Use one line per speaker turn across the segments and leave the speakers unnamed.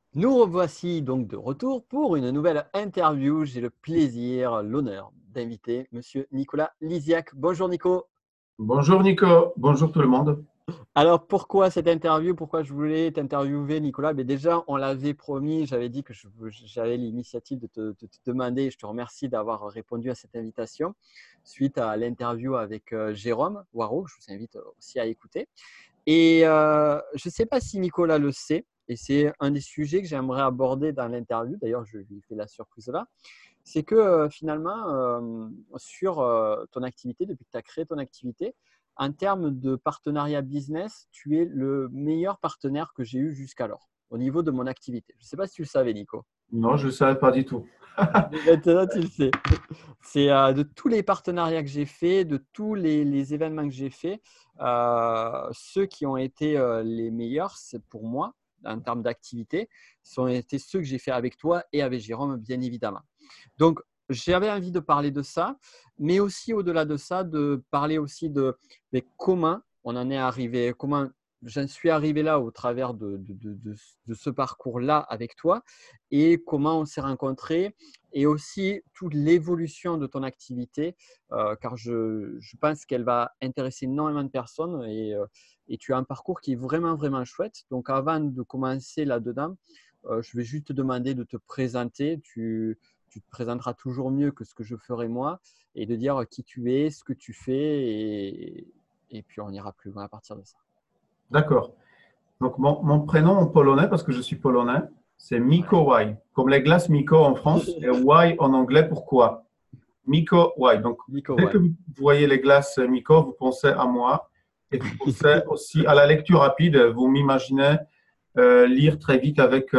Nous revoici donc de retour pour une nouvelle interview. J'ai le plaisir, l'honneur d'inviter Monsieur Nicolas Lisiac. Bonjour Nico.
Bonjour Nico, bonjour tout le monde.
Alors pourquoi cette interview? Pourquoi je voulais t'interviewer Nicolas? Mais déjà, on l'avait promis, j'avais dit que j'avais l'initiative de te demander et je te remercie d'avoir répondu à cette invitation suite à l'interview avec Jérôme Waro. Je vous invite aussi à écouter. Et je ne sais pas si Nicolas le sait, et c'est un des sujets que j'aimerais aborder dans l'interview. D'ailleurs, je lui fais la surprise là. C'est que finalement, sur ton activité, depuis que tu as créé ton activité, en termes de partenariat business, tu es le meilleur partenaire que j'ai eu jusqu'alors au niveau de mon activité. Je ne sais pas si tu le savais, Nico.
Non, je ne savais pas du tout.
Mais maintenant, tu le sais. C'est de tous les partenariats que j'ai faits, de tous les événements que j'ai faits, ceux qui ont été les meilleurs, c'est pour moi, en termes d'activité, sont été ceux que j'ai fait avec toi et avec Jérôme, bien évidemment. Donc, j'avais envie de parler de ça, mais aussi au-delà de ça, de parler aussi de comment on en est arrivé, comment j'en suis arrivé là au travers de ce parcours-là avec toi et comment on s'est rencontrés et aussi toute l'évolution de ton activité, car je pense qu'elle va intéresser énormément de personnes et tu as un parcours qui est vraiment, vraiment chouette. Donc, avant de commencer là-dedans, je vais juste te demander de te présenter. Tu te présenteras toujours mieux que ce que je ferai moi et de dire qui tu es, ce que tu fais et puis on ira plus loin à partir de ça.
D'accord. Donc mon prénom en polonais, parce que je suis polonais, c'est
Ouais.
Miko Y, comme les glaces Miko en France et Y en anglais, pourquoi? Miko Y. Donc
Nico,
dès que
ouais.
vous voyez les glaces Miko, vous pensez à moi et vous pensez aussi à la lecture rapide. Vous m'imaginez lire très vite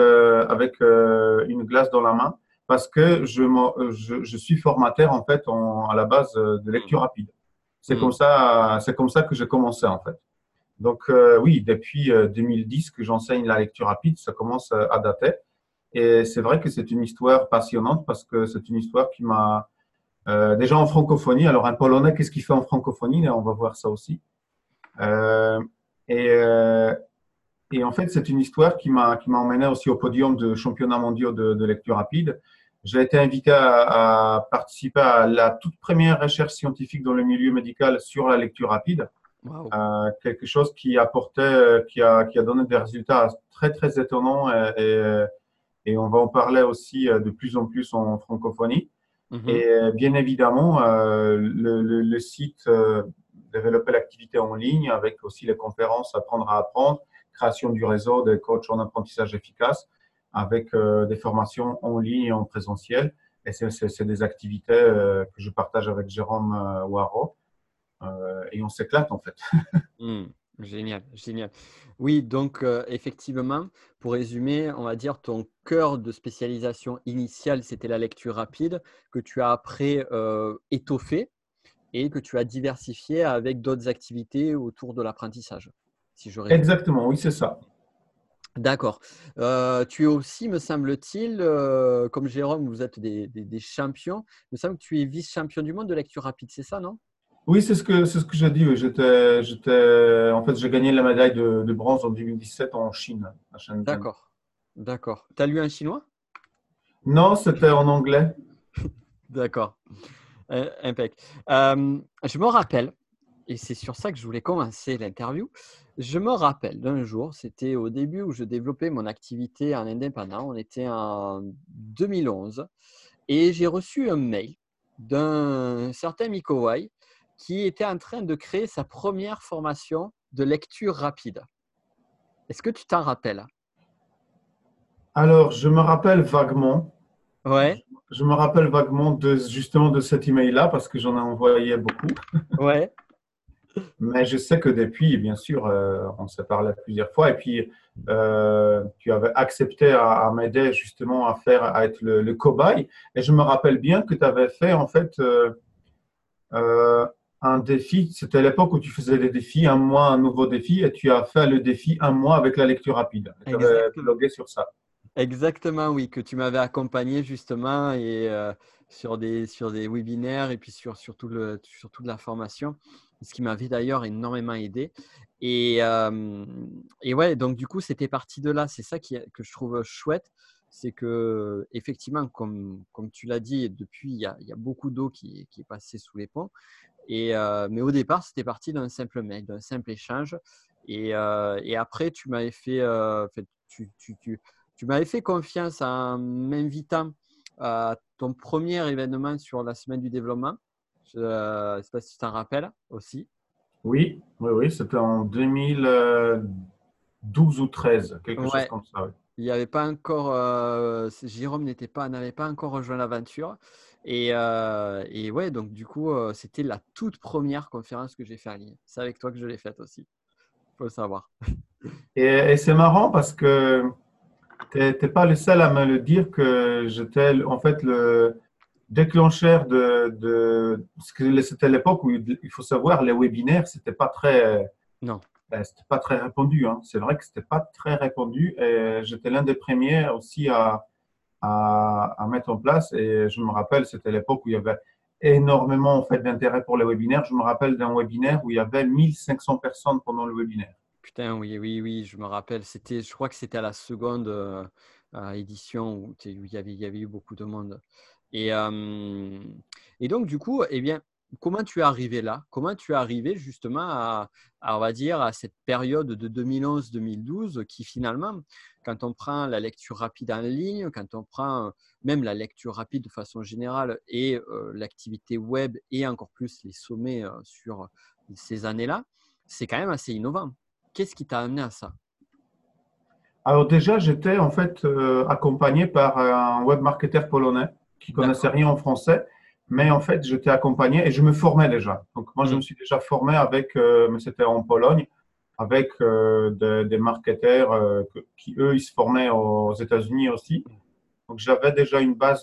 avec une glace dans la main parce que je suis formateur en fait à la base de
Mm,
lecture rapide.
mm,
C'est comme ça que j'ai commencé en fait. Donc oui, depuis 2010 que j'enseigne la lecture rapide, ça commence à dater. Et c'est vrai que c'est une histoire passionnante parce que c'est une histoire qui m'a déjà en francophonie. Alors un Polonais, qu'est-ce qu'il fait en francophonie? On va voir ça aussi. Euh, et, euh, et en fait, c'est une histoire qui m'a emmené aussi au podium de championnats mondiaux de lecture rapide. J'ai été invité à participer à la toute première recherche scientifique dans le milieu médical sur la lecture rapide.
wow.
Quelque chose qui apportait, qui a donné des résultats très, très étonnants et on va en parler aussi de plus en plus en francophonie.
Mhm,
Et bien évidemment, le site développer l'activité en ligne avec aussi les conférences Apprendre à apprendre, création du réseau des coachs en apprentissage efficace avec des formations en ligne et en présentiel. Et c'est des activités que je partage avec Jérôme Waro et on s'éclate en fait.
mm. Génial, génial. Oui, donc effectivement, pour résumer, on va dire ton cœur de spécialisation initiale, c'était la lecture rapide que tu as après étoffé et que tu as diversifié avec d'autres activités autour de l'apprentissage, si je résume.
Exactement, oui, c'est ça.
D'accord. Tu es aussi, me semble-t-il, comme Jérôme, vous êtes des champions. Il me semble que tu es vice-champion du monde de lecture rapide, c'est ça, non?
Oui, c'est ce que j'ai dit. Oui. En fait, j'ai gagné la médaille de bronze en 2017 en Chine, à Shenzhen.
D'accord. D'accord. Tu as lu un chinois?
Non, c'était en anglais.
D'accord. Impec. Je me rappelle, et c'est sur ça que je voulais commencer l'interview. Je me rappelle d'un jour, c'était au début où je développais mon activité en indépendant. On était en 2011 et j'ai reçu un mail d'un certain Mikowai qui était en train de créer sa première formation de lecture rapide. Est-ce que tu t'en rappelles?
Alors, je me rappelle vaguement.
Ouais,
Je me rappelle vaguement de justement de cet email-là parce que j'en ai envoyé beaucoup.
ouais.
Mais je sais que depuis, bien sûr, on s'est parlé plusieurs fois. Et puis, tu avais accepté à m'aider justement à être le cobaye. Et je me rappelle bien que tu avais fait en fait euh, un défi. C'était à l'époque où tu faisais des défis, un mois, un nouveau défi, et tu as fait le défi un mois avec la lecture rapide. Et tu avais
Exactement.
blogué sur ça.
Exactement, oui, que tu m'avais accompagné justement et sur des webinaires et puis sur toute la formation. ce qui m'avait d'ailleurs énormément aidé. Et, euh, et ouais, donc du coup, c'était parti de là. C'est ça que je trouve chouette. C'est que, effectivement, comme tu l'as dit, depuis, il y a beaucoup d'eau qui est passée sous les ponts. Mais au départ, c'était parti d'un simple mail, d'un simple échange. Et après, tu m'avais fait confiance en m'invitant à ton premier événement sur la semaine du développement. Je ne sais pas si tu t'en rappelles aussi.
Oui, oui, oui, c'était en 2012 ou 13, quelque chose
Ouais,
comme ça. Oui.
il n'y avait pas encore, Jérôme n'avait pas encore rejoint l'aventure. Et ouais, donc du coup, c'était la toute première conférence que j'ai fait en ligne. C'est avec toi que je l'ai faite aussi, il faut le savoir.
Et c'est marrant parce que tu n'es pas le seul à me le dire que j'étais en fait le déclencheur parce que c'était l'époque où il faut savoir, les webinaires,
Non.
c'était pas très répandu. Hein. C'est vrai que c'était pas très répandu et j'étais l'un des premiers aussi à mettre en place. Et je me rappelle, c'était l'époque où il y avait énormément en fait, d'intérêt pour les webinaires. Je me rappelle d'un webinaire où il y avait 1500 personnes pendant le webinaire.
Putain, oui, oui, oui, je me rappelle. Je crois que c'était à la seconde édition où il y avait eu beaucoup de monde. Et, euh, et donc, du coup, eh bien, comment tu es arrivé là? Comment tu es arrivé justement on va dire, à cette période de 2011-2012 qui finalement, quand on prend la lecture rapide en ligne, quand on prend même la lecture rapide de façon générale et l'activité web et encore plus les sommets sur ces années-là, c'est quand même assez innovant. Qu'est-ce qui t'a amené à ça?
Alors déjà, j'étais en fait accompagné par un web marketeur polonais qui connaissait
D'accord.
rien en français, mais en fait, j'étais accompagné et je me formais déjà. Donc moi, je me
Hmm.
suis déjà formé avec, mais c'était en Pologne, avec des marketeurs qui, eux, ils se formaient aux États-Unis aussi. Donc j'avais déjà une base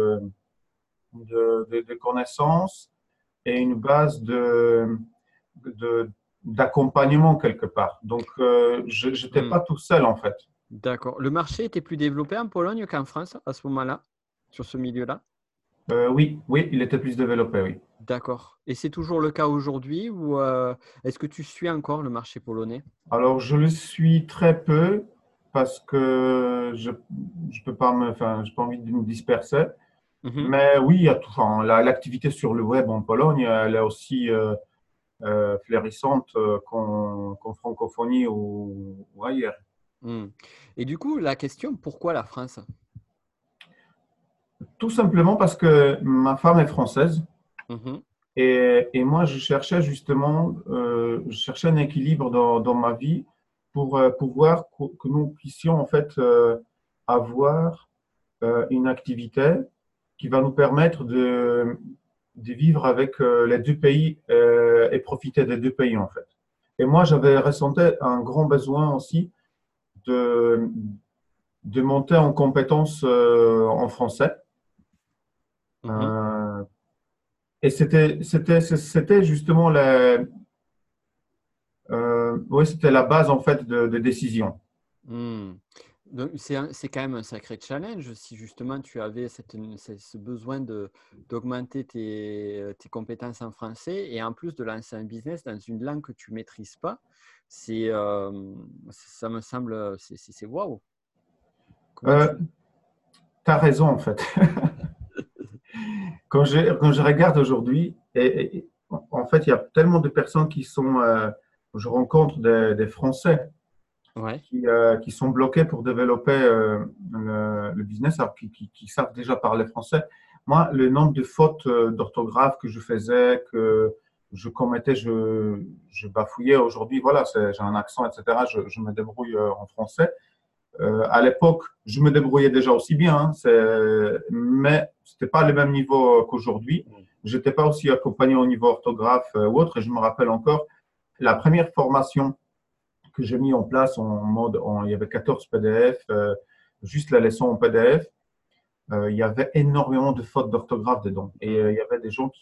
de connaissances et une base de- d'accompagnement quelque part. Donc je n'étais
Hmm.
pas tout seul en fait.
D'accord. Le marché était plus développé en Pologne qu'en France à ce moment-là, sur ce milieu-là?
Oui, oui, il était plus développé, oui.
D'accord. Et c'est toujours le cas aujourd'hui ou est-ce que tu suis encore le marché polonais?
Alors, je le suis très peu parce que je peux pas enfin, j'ai pas envie de me disperser.
Mhm.
Mais oui, il y a tout, enfin, l'activité sur le web en Pologne, elle est aussi florissante qu'en francophonie ou ailleurs.
Hmm. Et du coup, la question, pourquoi la France?
Tout simplement parce que ma femme est française
Mhm.
et moi, je cherchais justement, je cherchais un équilibre dans ma vie pour pouvoir que nous puissions en fait avoir une activité qui va nous permettre de vivre avec les deux pays et profiter des deux pays en fait. Et moi, j'avais ressenti un grand besoin aussi de, de monter en compétences en français.
Mhm.
Euh, et c'était justement ouais, c'était la base en fait de décision.
Hmm. Donc, c'est quand même un sacré challenge si justement tu avais ce besoin d'augmenter tes compétences en français et en plus de lancer un business dans une langue que tu ne maîtrises pas. Ça me semble, c'est waouh. Comment
Euh,
tu…
tu as raison en fait. Quand je regarde aujourd'hui, en fait, il y a tellement de personnes qui sont, je rencontre des Français
Ouais.
qui sont bloqués pour développer le business, alors qui savent déjà parler français. Moi, le nombre de fautes d'orthographe que je faisais, que je commettais, je bafouillais aujourd'hui, voilà, j'ai un accent, etc. Je me débrouille en français. À l'époque, je me débrouillais déjà aussi bien, hein, mais c'était pas le même niveau qu'aujourd'hui. J'étais pas aussi accompagné au niveau orthographe ou autre. Et je me rappelle encore la première formation que j'ai mis en place en mode, il y avait 14 PDF, juste la leçon en PDF. Il y avait énormément de fautes d'orthographe dedans. Et
Hmm.
il y avait des gens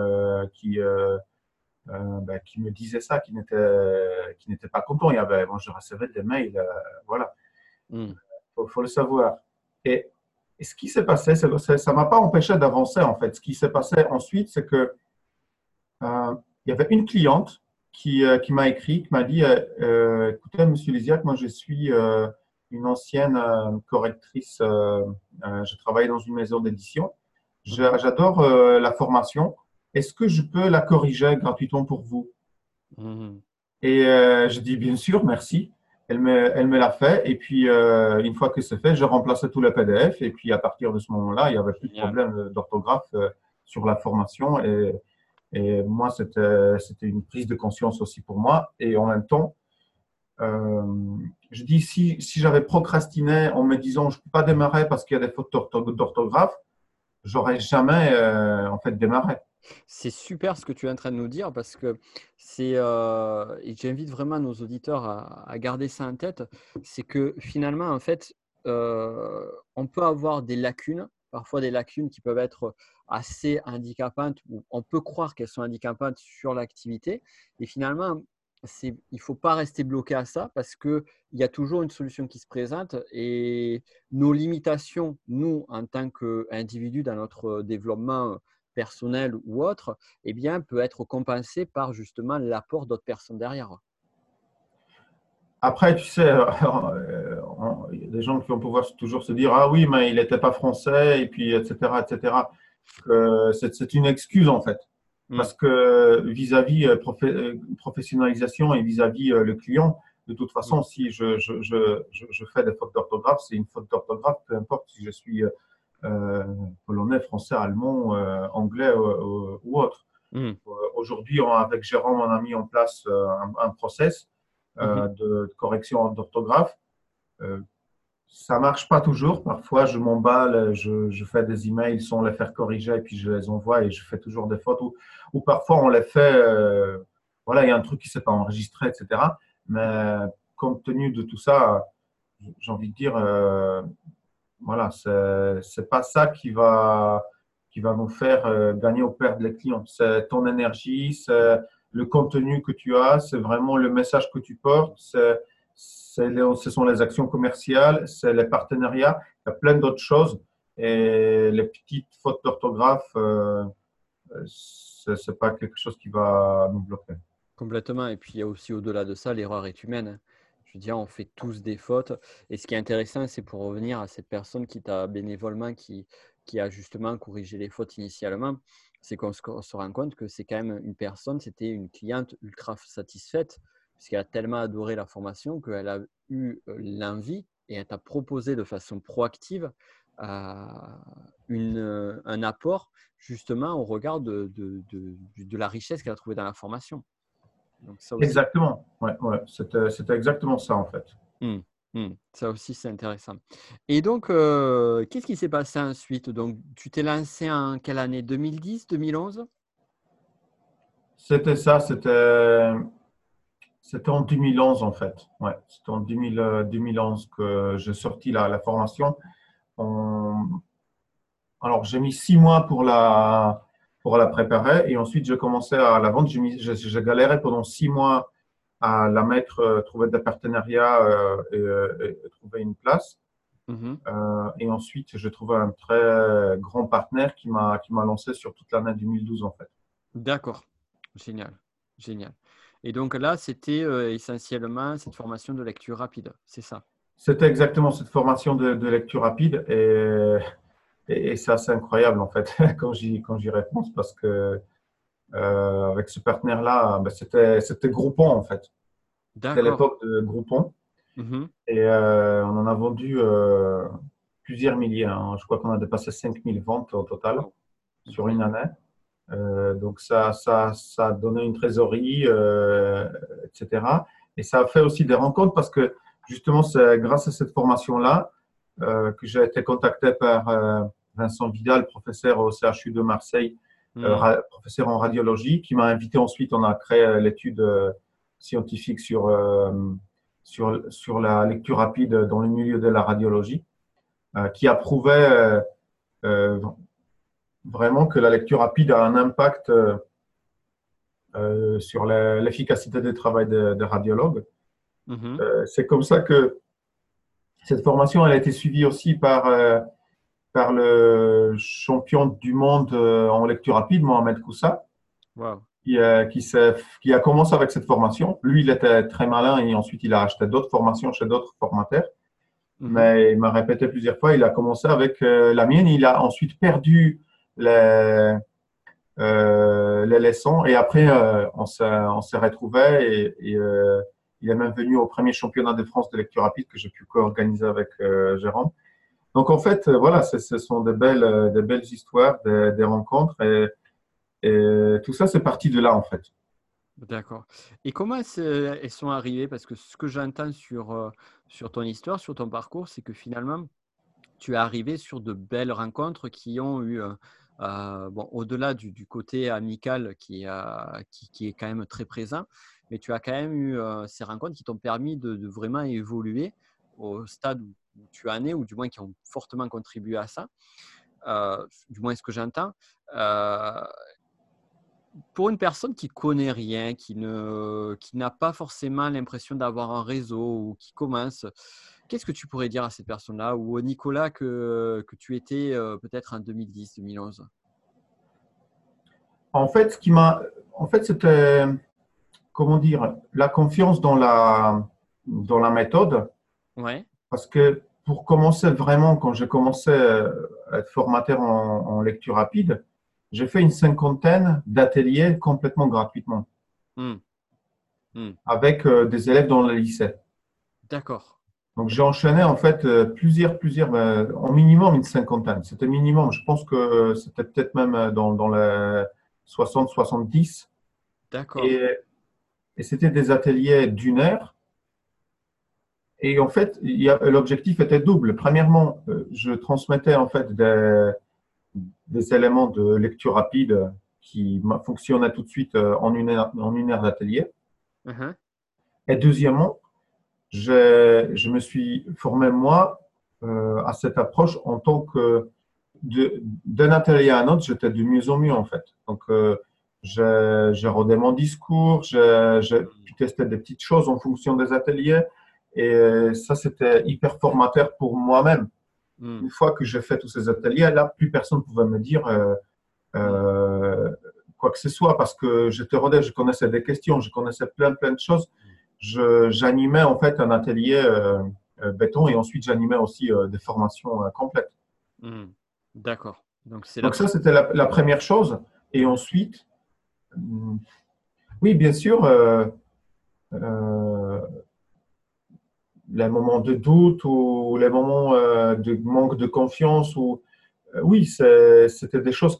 qui me disaient ça, qui n'étaient pas contents. Il y avait, bon, je recevais des mails, voilà,
Hmm.
faut le savoir. Et, et ce qui s'est passé, ça m'a pas empêché d'avancer en fait. Ce qui s'est passé ensuite, c'est que il y avait une cliente qui m'a écrit, qui m'a dit écoutez, Monsieur Léziac, moi je suis une ancienne correctrice, je travaille dans une maison d'édition.
Mhm.
J'adore la formation. Est-ce que je peux la corriger gratuitement pour vous?
Mhm.
Et je dis bien sûr, merci. Elle me l'a fait. Et puis, une fois que c'est fait, je remplaçais tout le PDF. Et puis, à partir de ce moment-là, il n'y avait plus de
Génial.
problème d'orthographe sur la formation. Et moi, c'était une prise de conscience aussi pour moi. Et en même temps, euh, je dis, si j'avais procrastiné en me disant, je ne peux pas démarrer parce qu'il y a des fautes d'orthographe, j'aurais jamais en fait démarré.
C'est super ce que tu es en train de nous dire parce que et j'invite vraiment nos auditeurs à garder ça en tête, c'est que finalement, en fait, on peut avoir des lacunes, parfois des lacunes qui peuvent être assez handicapantes ou on peut croire qu'elles sont handicapantes sur l'activité. Et finalement, il ne faut pas rester bloqué à ça parce qu'il y a toujours une solution qui se présente et nos limitations, nous, en tant qu'individus dans notre développement personnel ou autre, eh bien, peut être compensé par justement l'apport d'autres personnes derrière.
Après, tu sais, il y a des gens qui vont pouvoir toujours se dire, ah oui, mais il n'était pas français, et puis, etc., etc. C'est une excuse, en fait.
Mm.
Parce que vis-à-vis professionnalisation et vis-à-vis le client, de toute
Mm.
façon, si je fais des fautes d'orthographe, c'est une faute d'orthographe, peu importe si je suis polonais, français, allemand, anglais ou autre.
Mm.
Aujourd'hui, avec Jérôme, on a mis en place un process
Mhm.
de correction d'orthographe. Euh, ça marche pas toujours. Parfois, je m'emballe, je fais des emails sans les faire corriger et puis je les envoie et je fais toujours des fautes. Ou parfois, on les fait, voilà, il y a un truc qui s'est pas enregistré, etc. Mais compte tenu de tout ça, j'ai envie de dire, voilà, c'est pas ça qui va nous faire gagner ou perdre les clients. C'est ton énergie, c'est le contenu que tu as, c'est vraiment le message que tu portes, ce sont les actions commerciales, c'est les partenariats, il y a plein d'autres choses. Et les petites fautes d'orthographe, c'est pas quelque chose qui va nous bloquer.
Complètement. Et puis, il y a aussi au-delà de ça, l'erreur est humaine, hein. Je veux dire, on fait tous des fautes. Et ce qui est intéressant, c'est pour revenir à cette personne qui t'a bénévolement, qui a justement corrigé les fautes initialement, c'est qu'on se rend compte que c'est quand même une personne, c'était une cliente ultra satisfaite, puisqu'elle a tellement adoré la formation qu'elle a eu l'envie et elle t'a proposé de façon proactive euh, un apport justement au regard de la richesse qu'elle a trouvée dans la formation. Donc ça aussi,
Exactement. Ouais, ouais, c'était exactement ça en fait.
hmm, ça aussi c'est intéressant. Et donc, qu'est-ce qui s'est passé ensuite? Donc, tu t'es lancé en quelle année? 2010, 2011?
C'était ça, c'était en 2011 en fait. Ouais, c'était en 2011 que j'ai sorti la formation. On- Alors j'ai mis 6 mois pour la préparer et ensuite j'ai commencé à la vendre. J'ai galéré pendant 6 mois à la mettre, trouver des partenariats et trouver une place.
Mhm.
Et ensuite j'ai trouvé un très grand partenaire qui m'a lancé sur toute l'année 2012 en fait.
D'accord, génial, génial. Et donc là, c'était essentiellement cette formation de lecture rapide, c'est ça?
C'était exactement cette formation de lecture rapide et c'est assez incroyable en fait quand j'y réponds parce que avec ce partenaire-là, ben, c'était Groupon en fait. C'était
D'accord.
l'époque de Groupon
Mhm.
et on en a vendu plusieurs milliers, hein. Je crois qu'on a dépassé 5000 ventes au total
Wow,
sur une
incroyable.
année. Donc ça a donné une trésorerie, etc. Et ça a fait aussi des rencontres parce que justement, c'est grâce à cette formation-là que j'ai été contacté par Vincent Vidal, professeur au CHU de Marseille,
Hmm.
professeur en radiologie, qui m'a invité ensuite. On a créé l'étude scientifique sur la lecture rapide dans le milieu de la radiologie, qui a prouvé euh, vraiment que la lecture rapide a un impact sur l'efficacité du travail des radiologues.
Mhm.
C'est comme ça que cette formation elle a été suivie aussi par le champion du monde en lecture rapide, Mohamed Koussa.
Wow.
qui a commencé avec cette formation. Lui, il était très malin et ensuite il a acheté d'autres formations chez d'autres formateurs.
Mhm.
Mais il m'a répété plusieurs fois, il a commencé avec la mienne. Il a ensuite perdu les, les leçons et après, on s'est retrouvés et il est même venu au premier championnat de France de lecture rapide que j'ai pu co-organiser avec Jérôme. Donc, en fait, voilà, ce sont des belles histoires, des rencontres et tout ça, c'est parti de là, en fait.
D'accord. Et comment elles sont arrivées? Parce que ce que j'entends sur ton histoire, sur ton parcours, c'est que finalement, tu es arrivé sur de belles rencontres qui ont eu, bon, au-delà du côté amical qui est quand même très présent, mais tu as quand même eu ces rencontres qui t'ont permis de vraiment évoluer au stade où tu en es, ou du moins qui ont fortement contribué à ça, du moins ce que j'entends. Euh, pour une personne qui connaît rien, qui n'a pas forcément l'impression d'avoir un réseau ou qui commence, qu'est-ce que tu pourrais dire à cette personne-là ou au Nicolas que tu étais peut-être en 2010-2011?
En fait, en fait, c'était, comment dire, la confiance dans la méthode.
Ouais.
Parce que pour commencer vraiment, quand j'ai commencé à être formateur en lecture rapide, j'ai fait une cinquantaine d'ateliers complètement gratuitement
Hmm. Hmm.
avec des élèves dans le lycée.
D'accord.
Donc j'ai enchaîné en fait plusieurs, en minimum une cinquantaine. C'était minimum. Je pense que c'était peut-être même dans les 60-70.
D'accord.
Et, et c'était des ateliers d'une heure. Et en fait, l'objectif était double. Premièrement, je transmettais en fait des éléments de lecture rapide qui fonctionnaient tout de suite en une heure d'atelier.
Mhm.
Et deuxièmement, je me suis formé moi à cette approche en tant que d'un atelier à un autre, j'étais de mieux en mieux en fait. Donc, j'ai rodé mon discours, j'ai pu tester des petites choses en fonction des ateliers. Et ça, c'était hyper formateur pour moi-même.
Hmm.
Une fois que j'ai fait tous ces ateliers, là, plus personne ne pouvait me dire
Hmm.
euh, quoi que ce soit parce que j'étais rodé, je connaissais des questions, je connaissais plein de choses. J'animais en fait un atelier béton et ensuite j'animais aussi des formations complètes.
Hmm. D'accord. Donc c'est la
Donc ça,
première.
c'était la première chose. Et ensuite, oui, bien sûr, euh, les moments de doute ou les moments de manque de confiance, ou oui, c'était des choses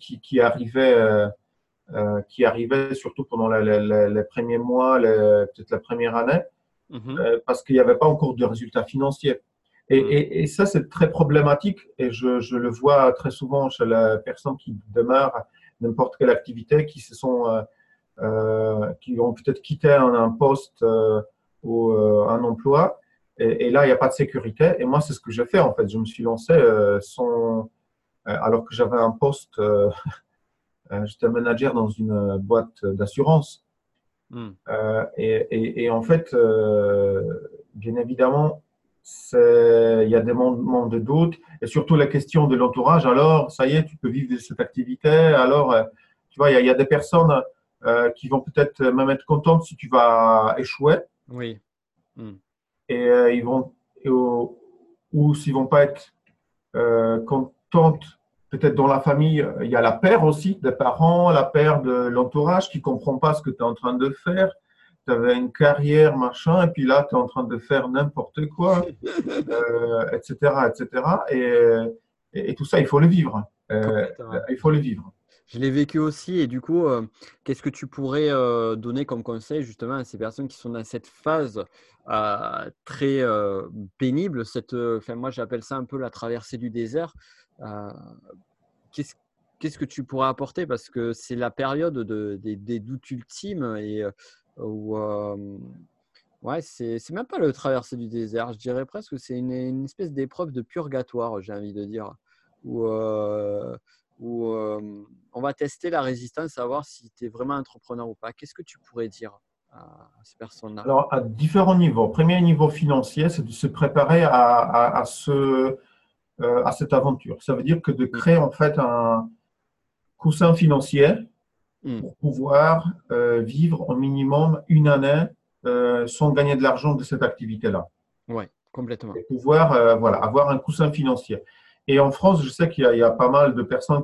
qui arrivaient surtout pendant les premiers mois, peut-être la première année,
Mhm.
parce qu'il n'y avait pas encore de résultats financiers.
Hmm.
Et ça, c'est très problématique et je le vois très souvent chez les personnes qui demeurent n'importe quelle activité, qui ont peut-être quitté un poste ou un emploi. Et là, il n'y a pas de sécurité. Et moi, c'est ce que j'ai fait en fait. Je me suis lancé alors que j'avais un poste, j'étais manager dans une boîte d'assurance.
Hmm.
Et en fait, bien évidemment, il y a des moments de doute et surtout la question de l'entourage. Alors, ça y est, tu peux vivre de cette activité. Alors, tu vois, il y a des personnes qui vont peut-être même être contentes si tu vas échouer
Oui. Hmm.
et ils vont ou s'ils vont pas être contentes. Peut-être dans la famille, il y a la peur aussi des parents, la peur de l'entourage qui comprend pas ce que tu es en train de faire. Tu avais une carrière, machin, et puis là, tu es en train de faire n'importe quoi, etc., etc. Et tout ça, il faut le vivre.
Complètement.
Il faut le vivre.
Je l'ai vécu aussi et du coup, qu'est-ce que tu pourrais donner comme conseil justement à ces personnes qui sont dans cette phase très pénible, enfin, moi j'appelle ça un peu la traversée du désert. Euh, qu'est-ce, qu'est-ce que tu pourrais apporter? Parce que c'est la période des doutes ultimes et où, ouais, c'est même pas le traversée du désert, je dirais presque que c'est une espèce d'épreuve de purgatoire, j'ai envie de dire, où, on va tester la résistance, savoir si tu es vraiment entrepreneur ou pas. Qu'est-ce que tu pourrais dire à ces personnes-là?
Alors, à différents niveaux. Premier niveau financier, c'est de se préparer à cette aventure. Ça veut dire que de
Mm.
créer en fait un coussin financier pour pouvoir vivre au minimum une année sans gagner de l'argent de cette activité-là.
Ouais, complètement.
Et pouvoir voilà, avoir un coussin financier. Et en France, je sais qu'il y a pas mal de personnes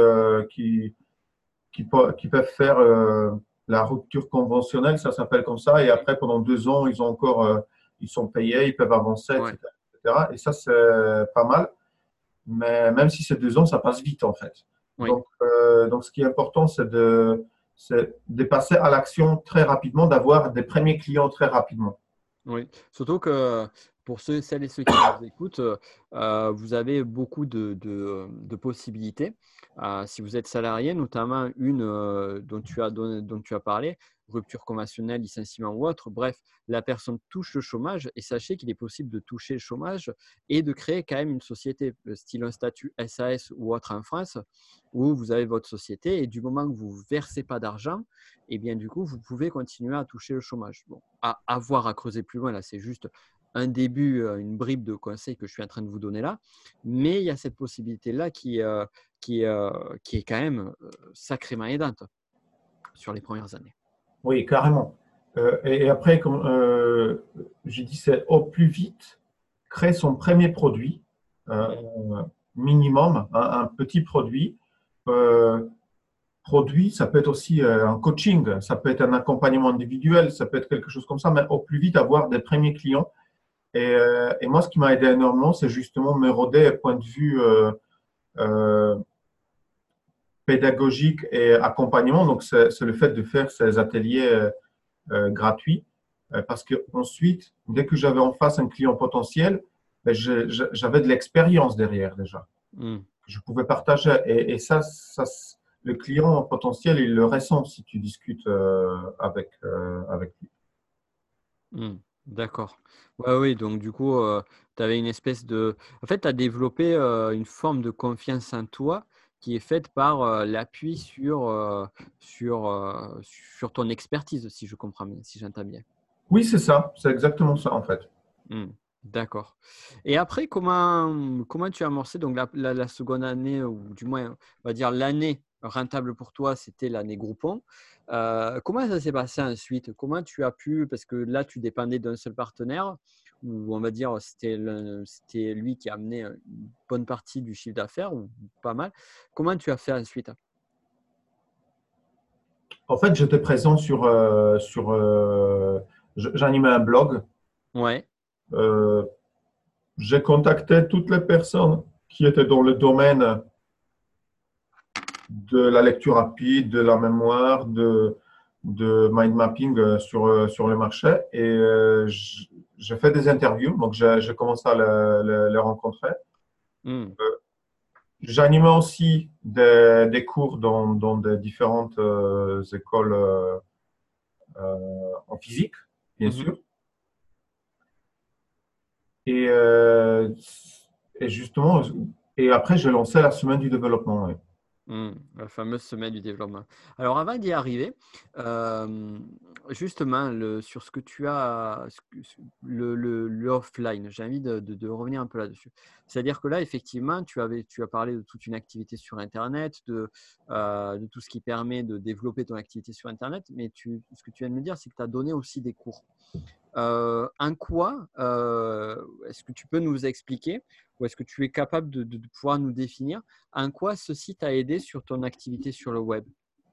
qui peuvent faire la rupture conventionnelle, ça s'appelle comme ça, et après, pendant 2 ans, ils ont encore, ils sont payés, ils peuvent avancer,
Ouais,
etc., etc. Et ça, c'est pas mal. Mais même si c'est 2 ans, ça passe vite, en fait.
oui.
Donc ce qui est important, c'est de passer à l'action très rapidement, d'avoir des premiers clients très rapidement.
Oui, surtout que pour celles et ceux qui nous écoutent, vous avez beaucoup de possibilités. Si vous êtes salarié, notamment une dont tu as parlé, rupture conventionnelle, licenciement ou autre, bref, la personne touche le chômage et sachez qu'il est possible de toucher le chômage et de créer quand même une société, style un statut SAS ou autre en France, où vous avez votre société et du moment que vous ne versez pas d'argent, et bien du coup, vous pouvez continuer à toucher le chômage. Bon, à voir, à creuser plus loin, là, c'est juste un début, une bribe de conseils que je suis en train de vous donner là. Mais il y a cette possibilité-là qui est quand même sacrément aidante sur les premières années.
Oui, carrément. Et après, comme j'ai dit, c'est au plus vite créer son premier produit, euh,
Mm.
minimum, un petit produit. Euh, Produit, ça peut être aussi un coaching, ça peut être un accompagnement individuel, ça peut être quelque chose comme ça, mais au plus vite avoir des premiers clients. Et moi, ce qui m'a aidé énormément, c'est justement me roder à point de vue euh, pédagogique et accompagnement. Donc, c'est le fait de faire ces ateliers gratuits. Parce que ensuite, dès que j'avais en face un client potentiel, ben, j'avais de l'expérience derrière déjà.
Mm.
Je pouvais partager. Et ça, le client potentiel, il le ressent si tu discutes avec lui.
Mm. D'accord. Ouais, oui, donc du coup, tu avais une espèce de… En fait, tu as développé une forme de confiance en toi qui est faite par l'appui sur ton expertise, si je comprends bien, si j'entends bien.
Oui, c'est ça. C'est exactement ça, en fait.
Hmm, d'accord. Et après, comment tu as amorcé donc la seconde année, ou du moins, on va dire l'année rentable pour toi, c'était l'année Groupon. Comment ça s'est passé ensuite? Comment tu as pu, parce que là, tu dépendais d'un seul partenaire, ou on va dire c'était lui qui a amené une bonne partie du chiffre d'affaires, ou pas mal. Comment tu as fait ensuite?
En fait, j'étais présent j'animais un blog.
Ouais.
Euh, j'ai contacté toutes les personnes qui étaient dans le domaine de la lecture rapide, de la mémoire, de mind mapping sur le marché. Et j'ai fait des interviews, donc j'ai commencé à les rencontrer.
Hmm,
J'animais aussi des cours dans des différentes écoles en physique, bien
mhm.
sûr. Et, euh, et justement, et après, j'ai lancé la semaine du développement. Oui.
La fameuse semaine du développement. Alors, avant d'y arriver, euh, justement, sur ce que tu as, le offline, j'ai envie de revenir un peu là-dessus. C'est-à-dire que là, effectivement, tu as parlé de toute une activité sur Internet, de tout ce qui permet de développer ton activité sur Internet, mais ce que tu viens de me dire, c'est que tu as donné aussi des cours. En quoi est-ce que tu peux nous expliquer ou est-ce que tu es capable de pouvoir nous définir en quoi ceci t'a aidé sur ton activité sur le web?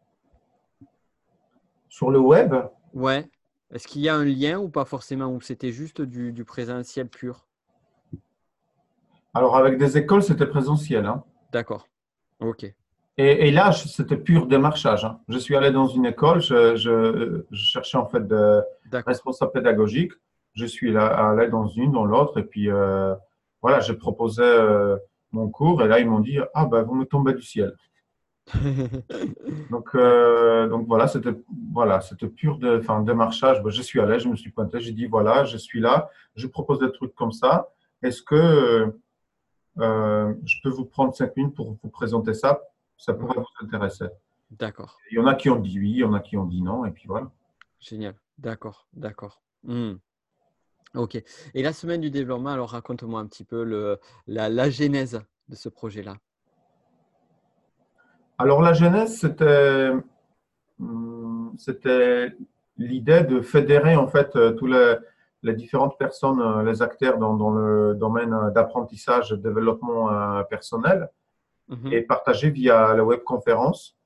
Sur le web,
Ouais. Est-ce qu'il y a un lien ou pas forcément, ou c'était juste du présentiel pur?
alors avec des écoles, c'était présentiel, hein.
D'accord. Ok.
Et là, c'était pur démarchage, hein. Je suis allé dans une école, je cherchais en fait de
D'accord.
responsable pédagogique. Je suis là, allé dans une, dans l'autre, et puis voilà, j'ai proposé mon cours, et là, ils m'ont dit, ah ben, vous me tombez du ciel.
D'accord.
Donc voilà, c'était pur enfin, démarchage. Ben, je suis allé, je me suis pointé, j'ai dit, voilà, je suis là, je propose des trucs comme ça. Est-ce que je peux vous prendre 5 minutes pour vous présenter ça? Ça pourrait
Ouais.
vous intéresser.
D'accord.
Il y en a qui ont dit oui, il y en a qui ont dit non, et puis voilà.
Génial. D'accord. D'accord. Ok. Et la semaine du développement, alors raconte-moi un petit peu la genèse de ce projet-là.
Alors la genèse, c'était c'était l'idée de fédérer en fait tous les différentes personnes, les acteurs dans le domaine d'apprentissage et de développement personnel
Mhm.
et partager via la webconférence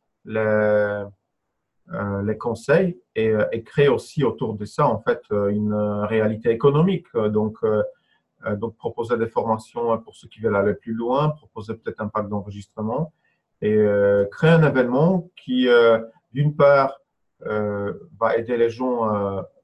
les conseils et créer aussi autour de ça en fait une réalité économique. Donc proposer des formations pour ceux qui veulent aller plus loin, proposer peut-être un pack d'enregistrement et créer un événement qui, d'une part, va aider les gens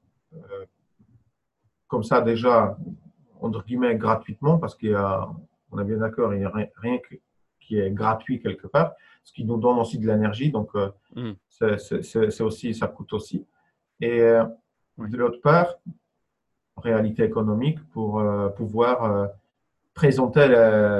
comme ça déjà, entre guillemets, gratuitement, parce on est bien d'accord, il n'y a rien qui est gratuit quelque part, ce qui nous donne aussi de l'énergie, donc
Mhm.
c'est aussi, ça coûte aussi. Et
Ouais.
de l'autre part, réalité économique pour pouvoir présenter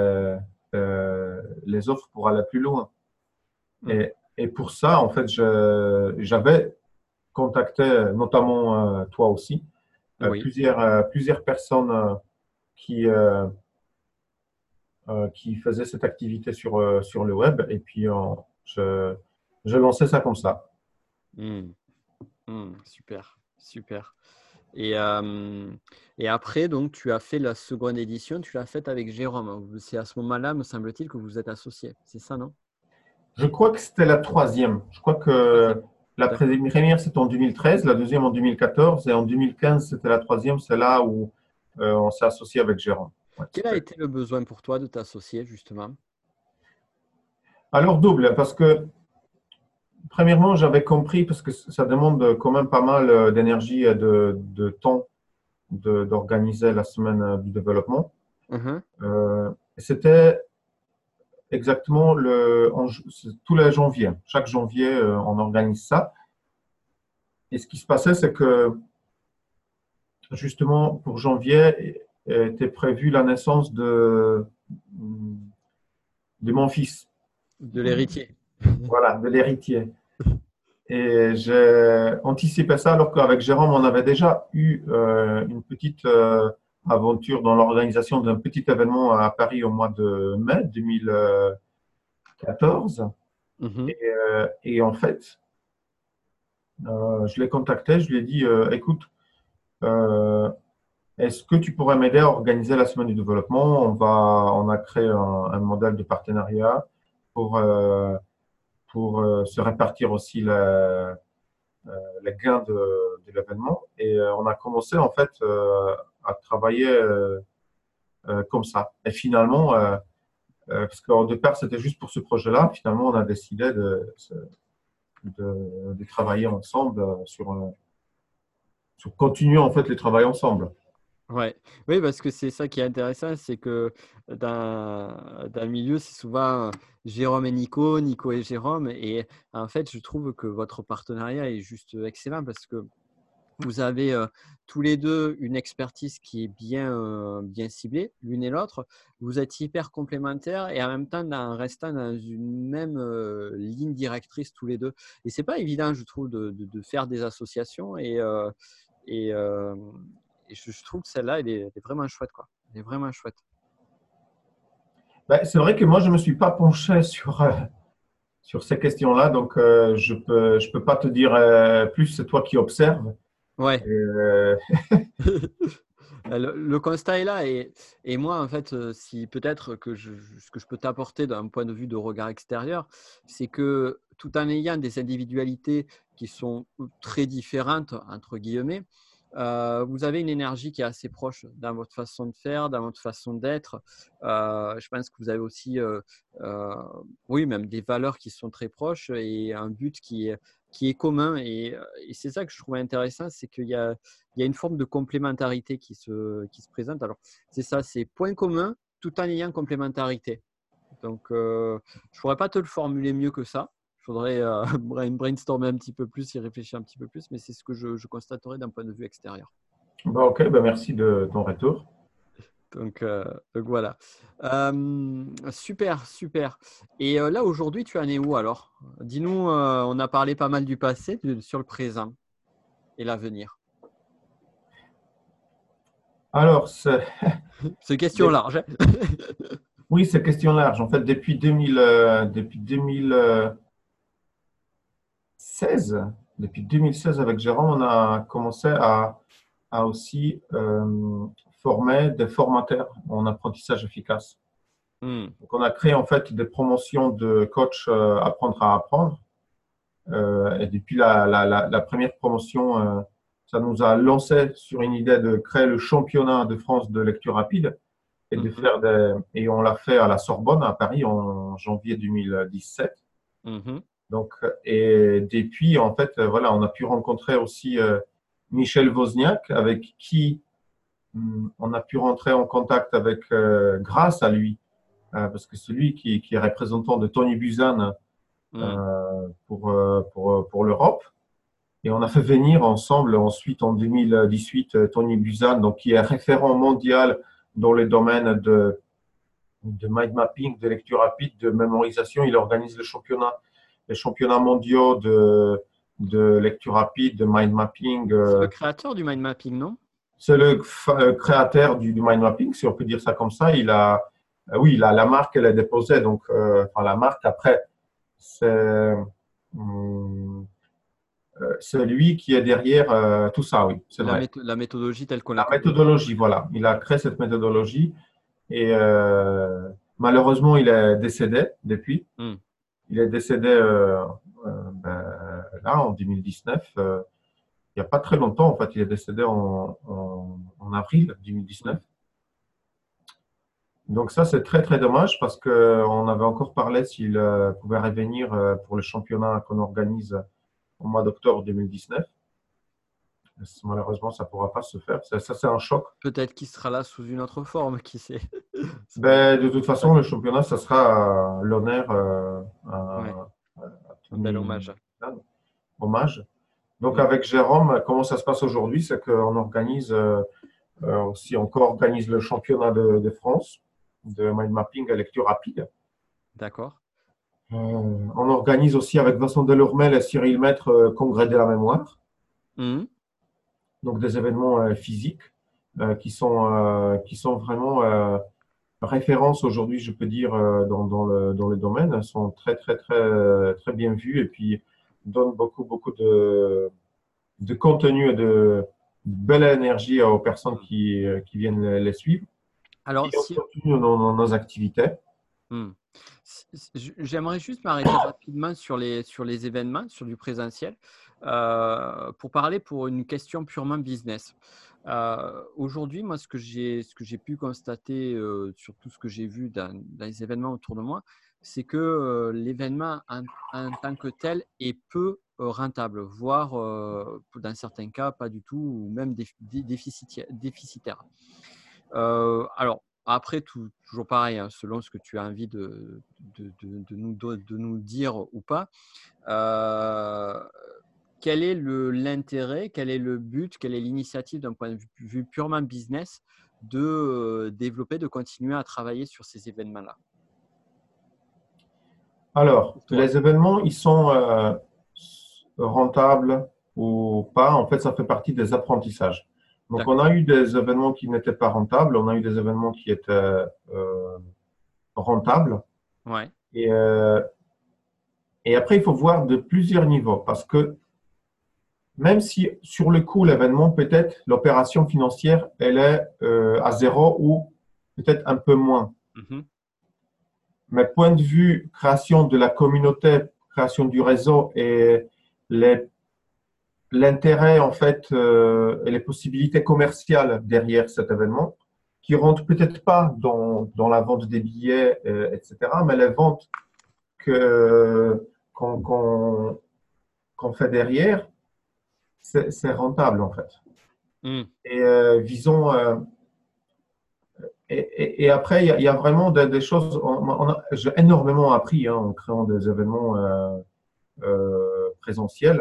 les offres pour aller plus loin.
Mhm.
Et pour ça, en fait, j'avais contacté notamment toi aussi,
Oui.
plusieurs personnes qui, qui faisaient cette activité sur le web. Et puis, je lançais ça comme ça.
Mhm. Mhm. Super, super. Et, euh, et après, donc, tu as fait la seconde édition, tu l'as faite avec Jérôme. C'est à ce moment-là, me semble-t-il, que vous êtes associés. C'est ça, non?
Je crois que c'était la troisième. Je crois que
Troisième.
la
D'accord.
première, c'était en 2013, la deuxième en 2014, et en 2015, c'était la troisième. C'est là où on s'est associé avec Jérôme. Ouais,
Quel a été le besoin pour toi de t'associer, justement?
alors double, parce que premièrement, j'avais compris, parce que ça demande quand même pas mal d'énergie et de temps d'organiser la semaine du développement.
Mhm.
C'était exactement tous les janvier. Chaque janvier, on organise ça. Et ce qui se passait, c'est que justement, pour janvier, était prévue la naissance de mon fils,
De l'héritier.
voilà, de l'héritier. Et j'ai anticipé ça alors qu'avec Jérôme, on avait déjà eu une petite aventure dans l'organisation d'un petit événement à Paris au mois de mai 2014.
Mhm.
Et en fait, je l'ai contacté, je lui ai dit, écoute, euh, est-ce que tu pourrais m'aider à organiser la semaine du développement? On a créé un modèle de partenariat pour, euh, pour se répartir aussi les gains de l'événement. Et on a commencé en fait à travailler comme ça. Et finalement, parce qu'au départ c'était juste pour ce projet-là, finalement on a décidé de travailler ensemble sur continuer en fait les travailler ensemble.
Ouais. Oui, parce que c'est ça qui est intéressant, c'est que dans le milieu, c'est souvent Jérôme et Nico, Nico et Jérôme. Et en fait, je trouve que votre partenariat est juste excellent parce que vous avez tous les deux une expertise qui est bien ciblée, l'une et l'autre. Vous êtes hyper complémentaires et en même temps en restant dans une même ligne directrice tous les deux. Et c'est pas évident, je trouve, de faire des associations. Et, euh, et je trouve que celle-là, elle est vraiment chouette, quoi. Elle est vraiment chouette.
Ben, c'est vrai que moi je me suis pas penché sur ces questions-là, donc je peux pas te dire plus. C'est toi qui observes.
Ouais.
Euh,
Le constat est là et moi en fait si peut-être ce que je peux t'apporter d'un point de vue de regard extérieur, c'est que tout en ayant des individualités qui sont très différentes entre guillemets, vous avez une énergie qui est assez proche dans votre façon de faire, dans votre façon d'être. Je pense que vous avez aussi euh, oui même des valeurs qui sont très proches et un but qui est commun et c'est ça que je trouve intéressant, c'est qu'il y a une forme de complémentarité qui se présente. Alors, c'est ça, c'est point commun tout en ayant complémentarité. Donc, je ne pourrais pas te le formuler mieux que ça. Il faudrait brainstormer un petit peu plus, y réfléchir un petit peu plus, mais c'est ce que je constaterais d'un point de vue extérieur.
bon, ok, ben merci de ton retour.
Donc, euh, donc voilà. Super, super. Et là, aujourd'hui, tu en es où alors? Dis-nous, on a parlé pas mal du passé, sur le présent et l'avenir.
Alors,
C'est question large, hein.
oui, c'est question large. En fait, depuis 2006, 2016, depuis 2016 avec Jérôme, on a commencé à aussi former des formateurs en apprentissage efficace.
Hmm.
Donc, on a créé en fait des promotions de coach apprendre à apprendre. Et depuis la première promotion, ça nous a lancé sur une idée de créer le championnat de France de lecture rapide et de
Mhm.
faire et on l'a fait à la Sorbonne à Paris en janvier 2017.
Mhm.
Donc, et depuis, en fait, voilà, on a pu rencontrer aussi Michel Wozniak, avec qui on a pu rentrer en contact avec, grâce à lui, parce que c'est lui qui est représentant de Tony Buzan
Hmm.
pour l'Europe. Et on a fait venir ensemble ensuite en 2018 Tony Buzan, donc qui est référent mondial dans les domaines de mind mapping, de lecture rapide, de mémorisation. Il organise les championnats mondiaux de lecture rapide, de mind mapping.
C'est le créateur du mind mapping, non?
C'est le créateur du mind mapping, si on peut dire ça comme ça. Oui, la marque, elle est déposée. Donc, enfin, la marque, après, c'est c'est lui qui est derrière tout ça, oui, c'est vrai.
La méthodologie telle qu'on la
La
connaît.
méthodologie, voilà. Il a créé cette méthodologie et malheureusement, il est décédé depuis.
Hmm.
Il est décédé là en 2019. Il n'y a pas très longtemps, en fait. Il est décédé en avril 2019.
Hmm.
Donc ça, c'est très, très dommage parce qu'on avait encore parlé s'il pouvait revenir pour le championnat qu'on organise au mois d'octobre 2019. Malheureusement, ça ne pourra pas se faire. Ça, c'est un choc.
Peut-être qu'il sera là sous une autre forme, qui sait.
Ben, de toute
Ouais.
façon, le championnat, ça sera l'honneur
Ouais.
à
Un bel
Tony
hommage.
Buzan, hommage. Donc,
Hmm.
avec Jérôme, comment ça se passe aujourd'hui? C'est qu'on organise aussi, on co-organise le championnat de France de mind mapping à lecture rapide.
D'accord.
On organise aussi avec Vincent Delormel et Cyril Maître Congrès de la mémoire,
Hmm.
donc des événements physiques qui sont vraiment références aujourd'hui, je peux dire, dans le domaine. Elles sont très, très, très, très bien vues et puis donnent beaucoup, beaucoup de contenu et de belle énergie aux personnes
Hmm.
qui viennent les suivre. Et
Alors,
on
si,
continue dans nos activités.
hmm. J'aimerais juste m'arrêter rapidement sur les événements, sur du présentiel, pour parler pour une question purement business. Aujourd'hui, moi, ce que j'ai pu constater sur tout ce que j'ai vu dans les événements autour de moi, c'est que l'événement en tant que tel est peu rentable, voire dans certains cas pas du tout, ou même déficitaire. Alors, après, toujours pareil, hein, selon ce que tu as envie de nous dire ou pas, euh, quel est l'intérêt, quel est le but, quelle est l'initiative d'un point de vue purement business de développer, de continuer à travailler sur ces événements-là
Alors,
pour toi?
les événements, ils sont rentables ou pas. En fait, ça fait partie des apprentissages. Donc, on
D'accord.
a eu des événements qui n'étaient pas rentables, on a eu des événements qui étaient rentables.
Ouais.
Et, euh, et après, il faut voir de plusieurs niveaux parce que même si sur le coup, l'événement, peut-être l'opération financière, elle est à zéro ou peut-être un peu moins.
Mhm.
Mais point de vue création de la communauté, création du réseau et les l'intérêt en fait et les possibilités commerciales derrière cet événement qui rentrent peut-être pas dans la vente des billets, etc., mais les ventes qu'on qu'on qu'on fait derrière, c'est rentable en fait.
Mm.
Et visons et après il y a vraiment des choses. J'ai énormément appris en créant des événements présentiels.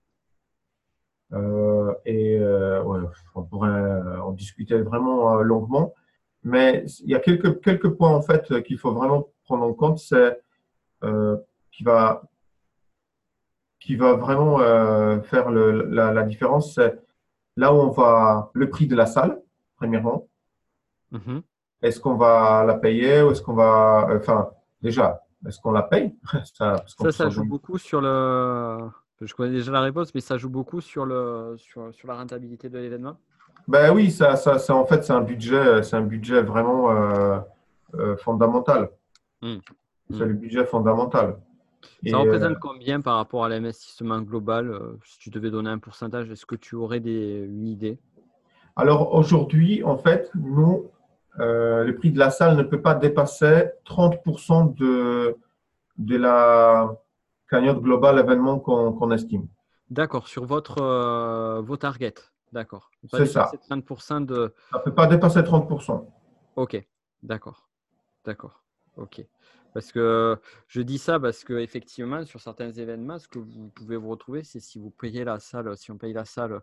Ouais, on pourrait en discuter vraiment longuement. Mais il y a quelques points en fait qu'il faut vraiment prendre en compte. C'est euh, qui va, qui va vraiment faire la différence. C'est là où on va, le prix de la salle, premièrement.
Mhm.
Est-ce qu'on va la payer ou est-ce qu'on va, enfin, déjà, est-ce qu'on la paye? Ça, parce qu'on peut
Ça joue
s'organiser.
beaucoup sur le… Je connais déjà la réponse, mais ça joue beaucoup sur sur la rentabilité de l'événement.
Ben oui, en fait, c'est un budget vraiment fondamental.
Hmm.
C'est
Hmm.
le budget fondamental.
Ça
Et
représente combien par rapport à l'investissement global? Si tu devais donner un pourcentage, est-ce que tu aurais une idée?
alors aujourd'hui, en fait, nous, le prix de la salle ne peut pas dépasser 30% de la cagnotte globale événement qu'on estime.
D'accord, sur vos targets. D'accord. Ne pas
C'est
dépasser
ça.
30% de.
Ça ne peut pas dépasser 30%.
Ok, d'accord. D'accord. Ok. Parce que je dis ça parce que effectivement, sur certains événements, ce que vous pouvez vous retrouver, c'est si vous payez la salle, si on paye la salle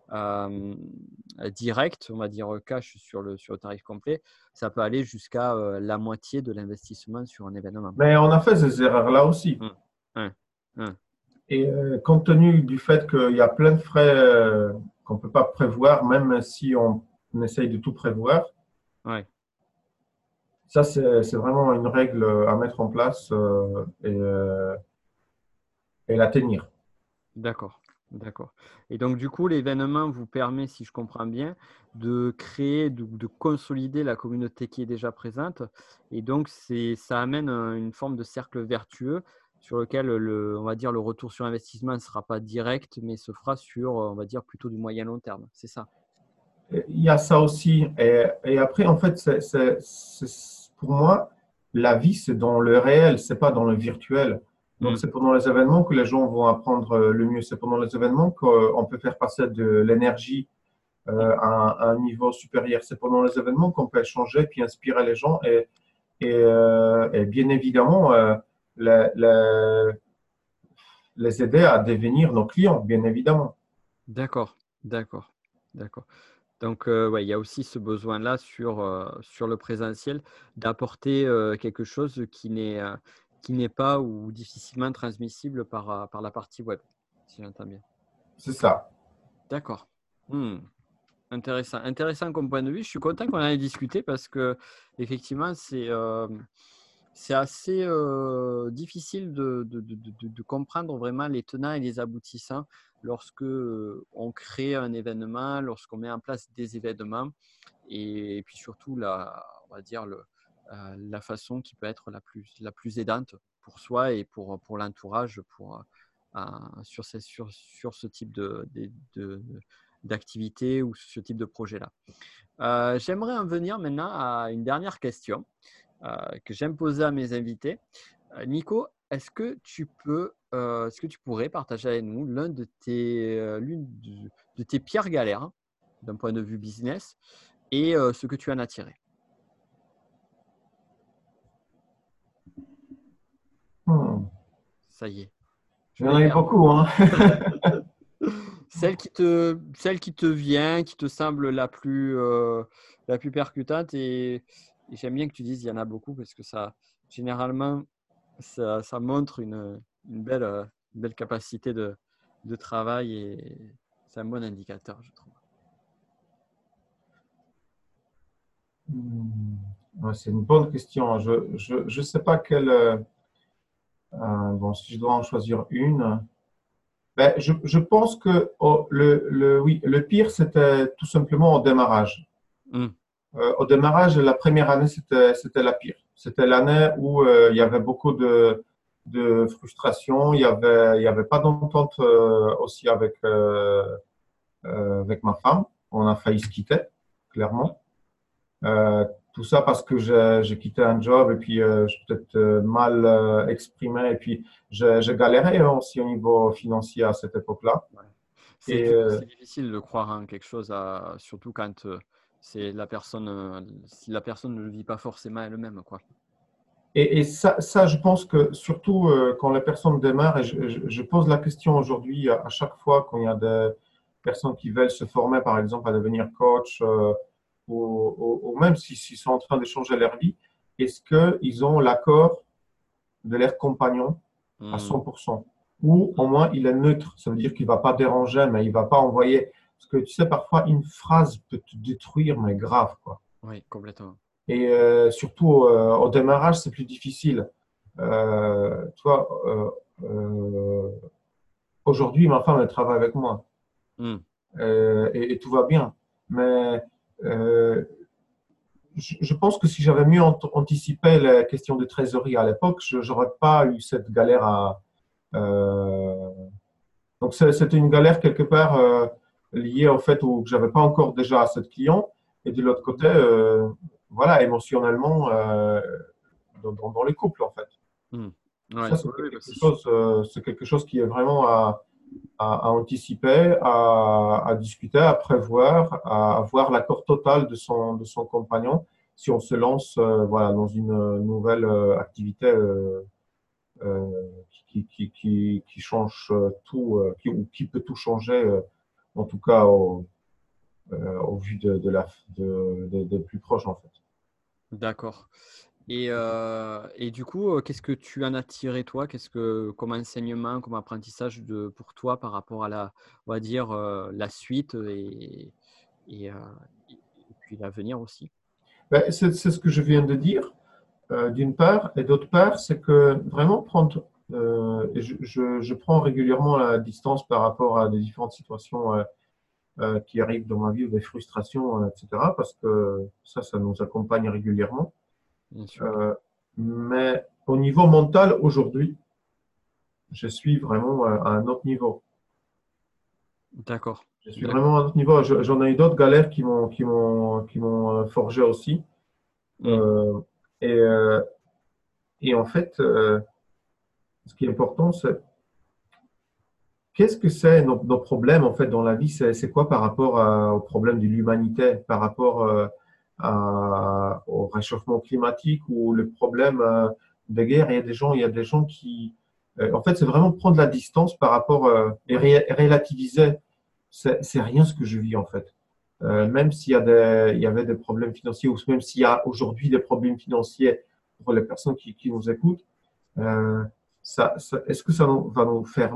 direct, on va dire cash sur le tarif complet, ça peut aller jusqu'à la moitié de l'investissement sur un événement.
Mais on a fait ces erreurs-là aussi.
Hum, hum, hum.
Et compte tenu du fait qu'il y a plein de frais qu'on ne peut pas prévoir, même si on essaye de tout prévoir,
Ouais,
ça, c'est vraiment une règle à mettre en place et la tenir.
d'accord. D'accord. Et donc, du coup, l'événement vous permet, si je comprends bien, de créer, de consolider la communauté qui est déjà présente. Et donc, ça amène une forme de cercle vertueux sur lequel, on va dire, le retour sur investissement ne sera pas direct, mais se fera sur, on va dire, plutôt du moyen long terme. C'est ça.
Il y a ça aussi. Et après, en fait, pour moi, la vie, c'est dans le réel, c'est pas dans le virtuel. Donc,
Hmm.
c'est pendant les événements que les gens vont apprendre le mieux. C'est pendant les événements qu'on peut faire passer de l'énergie à un niveau supérieur. C'est pendant les événements qu'on peut échanger puis inspirer les gens et bien évidemment les aider à devenir nos clients, bien évidemment.
D'accord, d'accord, d'accord. Donc, ouais, il y a aussi ce besoin-là sur le présentiel d'apporter quelque chose qui n'est pas ou difficilement transmissible par la partie web, si j'entends bien.
C'est ça.
D'accord. Hmm. Intéressant. Intéressant comme point de vue. Je suis content qu'on en ait discuté parce que effectivement, c'est assez difficile de comprendre vraiment les tenants et les aboutissants lorsque on crée un événement, lorsqu'on met en place des événements et puis surtout on va dire la façon qui peut être la plus aidante pour soi et pour l'entourage sur ce type d'activité ou ce type de projet-là. J'aimerais en venir maintenant à une dernière question que j'aime poser à mes invités. Nico, est-ce que tu pourrais partager avec nous l'une de tes pires galères d'un point de vue business et ce que tu en as tiré?
Hmm.
Ça y est, je
Il y en
l'ai
a eu
perdu.
beaucoup, hein.
Celle qui te vient, qui te semble la plus percutante et j'aime bien que tu dises il y en a beaucoup parce que généralement, ça montre une belle capacité de travail et c'est un bon indicateur, je trouve.
Hmm. Ouais, c'est une bonne question. Je sais pas bon, si je dois en choisir une. Ben, je pense que oui, le pire, c'était tout simplement au démarrage.
Hmm.
Au démarrage, la première année, c'était la pire. C'était l'année où il y avait beaucoup de frustration, il y avait pas d'entente aussi avec ma femme. On a failli se quitter, clairement. Euh, tout ça parce que j'ai quitté un job et puis j'ai peut-être mal exprimé et puis j'ai galéré aussi au niveau financier à cette époque-là.
Ouais.
Et,
C'est difficile de croire en quelque chose, surtout quand si la personne ne le vit pas forcément elle-même, quoi.
et ça, je pense que surtout quand les personnes démarrent, et je pose la question aujourd'hui à chaque fois quand il y a des personnes qui veulent se former, par exemple, à devenir coach ou même s'ils sont en train d'échanger leur vie, est-ce qu'ils ont l'accord de leur compagnon à
Hmm.
100%. Ou au moins il est neutre, ça veut dire qu'il ne va pas déranger, mais il ne va pas envoyer. Parce que tu sais, parfois une phrase peut te détruire, mais grave, quoi.
Oui, complètement.
Et surtout au démarrage, c'est plus difficile. Tu vois, aujourd'hui, ma femme, elle travaille avec moi.
Hmm.
Et tout va bien. Mais euh, je pense que si j'avais mieux anticipé la question de trésorerie à l'époque, je n'aurais pas eu cette galère à. euh, donc, c'était une galère quelque part liée au fait où j'avais pas encore déjà assez de clients. Et de l'autre côté, voilà, émotionnellement, dans les couples, en fait.
Hmm.
Ça,
Ouais. Oui, bah,
c'est quelque chose qui est vraiment à anticiper, à discuter, à prévoir, à avoir l'accord total de son compagnon si on se lance voilà, dans une nouvelle activité euh, qui change tout, ou qui peut tout changer, en tout cas au vu des plus proches en fait.
d'accord. Et du coup, qu'est-ce que tu en as tiré toi? Comme enseignement, comme apprentissage pour toi par rapport à on va dire, la suite et, euh, et puis l'avenir aussi?
Ben, c'est ce que je viens de dire. D'une part, et d'autre part, c'est que vraiment prendre, et je prends régulièrement la distance par rapport à des différentes situations qui arrivent dans ma vie ou des frustrations, etc., parce que ça nous accompagne régulièrement.
Bien sûr.
Euh, mais au niveau mental, aujourd'hui, je suis vraiment à un autre niveau.
D'accord.
Je suis
D'accord.
vraiment à un autre niveau. J'en ai eu d'autres galères qui m'ont forgé aussi.
Hmm.
Euh, et, euh, et en fait, ce qui est important, c'est qu'est-ce que c'est nos problèmes en fait dans la vie? C'est quoi par rapport aux problèmes de l'humanité, par rapport au réchauffement climatique ou le problème de guerre? Il y a des gens qui, en fait, c'est vraiment prendre la distance par rapport et relativiser. C'est rien ce que je vis en fait.
Ouais.
Même il y avait des problèmes financiers ou même s'il y a aujourd'hui des problèmes financiers pour les personnes qui nous écoutent, euh, est-ce que va nous faire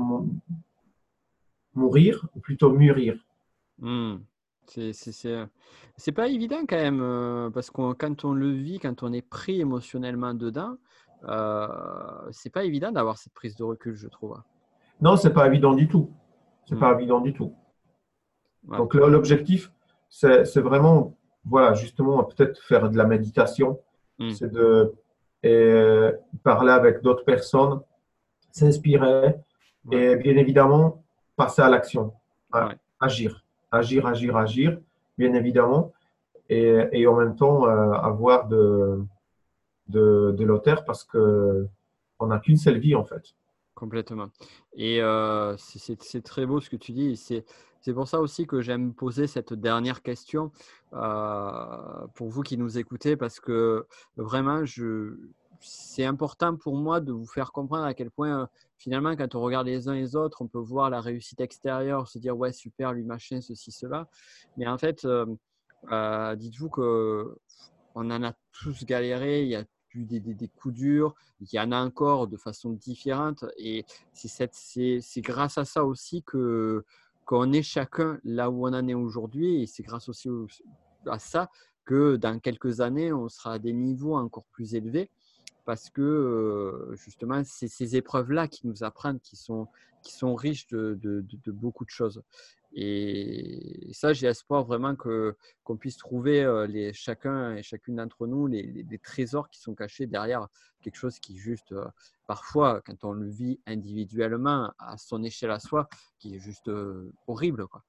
mourir ou plutôt mûrir?
Hmm. C'est pas évident quand même, parce que quand on le vit, quand on est pris émotionnellement dedans, c'est pas évident d'avoir cette prise de recul, je trouve.
Non, c'est pas évident du tout. C'est
Hmm.
pas évident du tout.
Ouais.
Donc l'objectif, c'est vraiment, voilà, justement, peut-être faire de la méditation,
Hmm.
c'est de et parler avec d'autres personnes, s'inspirer
Ouais.
et bien évidemment passer à l'action,
Ouais.
agir, agir, bien évidemment, et en même temps avoir de l'auteur parce que on n'a qu'une seule vie en fait.
Complètement. Et c'est très beau ce que tu dis. C'est pour ça aussi que j'aime poser cette dernière question pour vous qui nous écoutez, parce que vraiment, c'est important pour moi de vous faire comprendre à quel point, finalement, quand on regarde les uns et les autres, on peut voir la réussite extérieure, se dire, ouais, super, lui, machin, ceci, cela. Mais en fait, dites-vous que on en a tous galéré, il y a eu des coups durs, il y en a encore de façon différente. Et c'est grâce à ça aussi qu'on est chacun là où on en est aujourd'hui. Et c'est grâce aussi à ça que dans quelques années, on sera à des niveaux encore plus élevés. Parce que justement, c'est ces épreuves-là qui nous apprennent, qui sont riches de beaucoup de choses. Et ça, j'ai espoir vraiment qu'on puisse trouver chacun et chacune d'entre nous les trésors qui sont cachés derrière quelque chose qui juste, parfois, quand on le vit individuellement, à son échelle à soi, qui est juste horrible, quoi.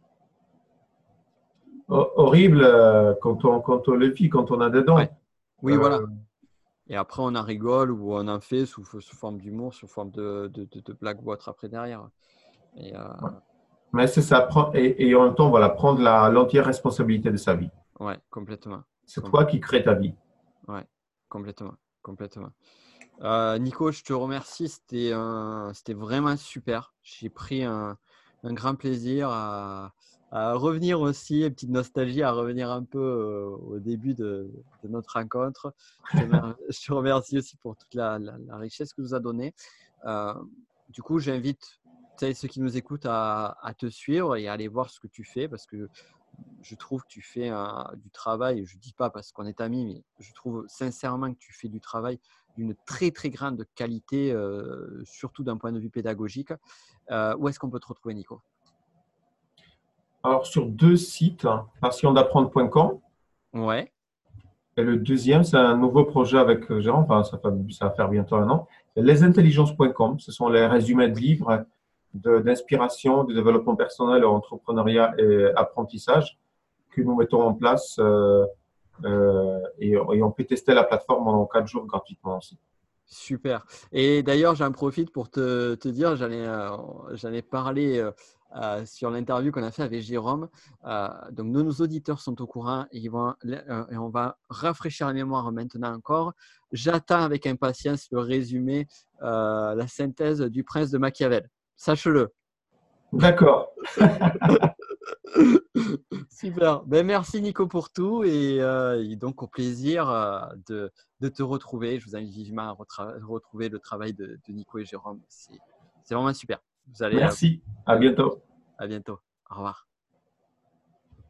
Horrible quand on le vit, quand on a des
Ouais.
dents.
Oui, voilà.
Euh,
Et après, on en rigole ou on en fait sous forme d'humour, sous forme de blague ou autre après derrière. Et,
ouais. Mais c'est ça, et en même temps, voilà, prendre l'entière responsabilité de sa vie.
ouais, complètement.
C'est toi qui
Complètement.
crée ta vie.
Ouais, complètement. Complètement. Nico, je te remercie. C'était vraiment super. J'ai pris un grand plaisir à revenir aussi, une petite nostalgie, à revenir un peu au début de notre rencontre. Je te remercie aussi pour toute la richesse que tu nous as donnée. Euh, du coup, j'invite ceux qui nous écoutent à te suivre et à aller voir ce que tu fais parce que je trouve que tu fais du travail, je ne dis pas parce qu'on est amis, mais je trouve sincèrement que tu fais du travail d'une très, très grande qualité, surtout d'un point de vue pédagogique. Où est-ce qu'on peut te retrouver, Nico?
Alors, sur deux sites, hein, passiondapprendre.com.
Ouais,
Et le deuxième, c'est un nouveau projet avec Jérôme, enfin, ça va faire bientôt un an. C'est lesintelligences.com. Ce sont les résumés de livres d'inspiration, de développement personnel, entrepreneuriat et apprentissage que nous mettons en place et on peut tester la plateforme en 4 jours gratuitement aussi.
super. Et d'ailleurs, j'en profite pour te dire, j'en ai parlé sur l'interview qu'on a fait avec Jérôme. Donc, nos auditeurs sont au courant et on va rafraîchir la mémoire maintenant encore. J'attends avec impatience le résumé, la synthèse du Prince de Machiavel. Sache-le.
D'accord.
Super. Ben, merci Nico pour tout et donc au plaisir de te retrouver. Je vous invite vivement à retrouver le travail de Nico et Jérôme. C'est vraiment super. Vous allez
Merci. À bientôt.
à bientôt. Au revoir.